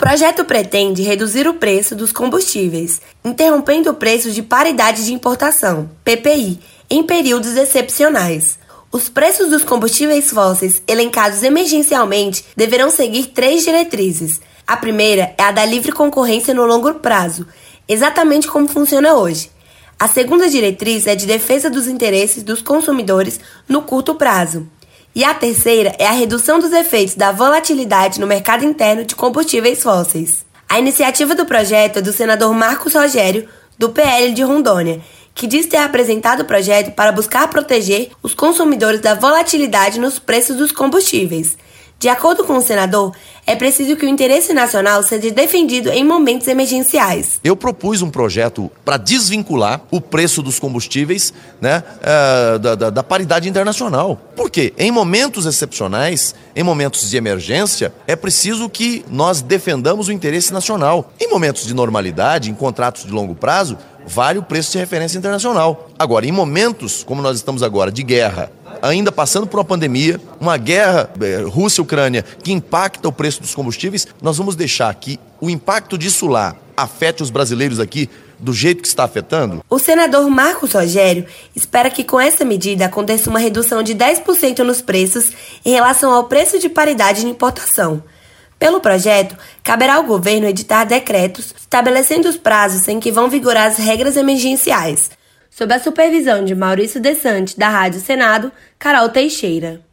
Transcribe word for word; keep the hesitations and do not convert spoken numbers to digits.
projeto pretende reduzir o preço dos combustíveis, interrompendo o preço de paridade de importação, P P I, em períodos excepcionais. Os preços dos combustíveis fósseis elencados emergencialmente deverão seguir três diretrizes. A primeira é a da livre concorrência no longo prazo, exatamente como funciona hoje. A segunda diretriz é de defesa dos interesses dos consumidores no curto prazo. E a terceira é a redução dos efeitos da volatilidade no mercado interno de combustíveis fósseis. A iniciativa do projeto é do senador Marcos Rogério, do P L de Rondônia, que diz ter apresentado o projeto para buscar proteger os consumidores da volatilidade nos preços dos combustíveis. De acordo com o senador, é preciso que o interesse nacional seja defendido em momentos emergenciais. Eu propus um projeto para desvincular o preço dos combustíveis, né, uh, da, da, da paridade internacional. Por quê? Em momentos excepcionais, em momentos de emergência, é preciso que nós defendamos o interesse nacional. Em momentos de normalidade, em contratos de longo prazo, vale o preço de referência internacional. Agora, em momentos como nós estamos agora, de guerra, ainda passando por uma pandemia, uma guerra eh, Rússia-Ucrânia que impacta o preço dos combustíveis, nós vamos deixar que o impacto disso lá afete os brasileiros aqui do jeito que está afetando? O senador Marcos Rogério espera que com essa medida aconteça uma redução de dez por cento nos preços em relação ao preço de paridade de importação. Pelo projeto, caberá ao governo editar decretos estabelecendo os prazos em que vão vigorar as regras emergenciais, sob a supervisão de Maurício Desante, da Rádio Senado, Carol Teixeira.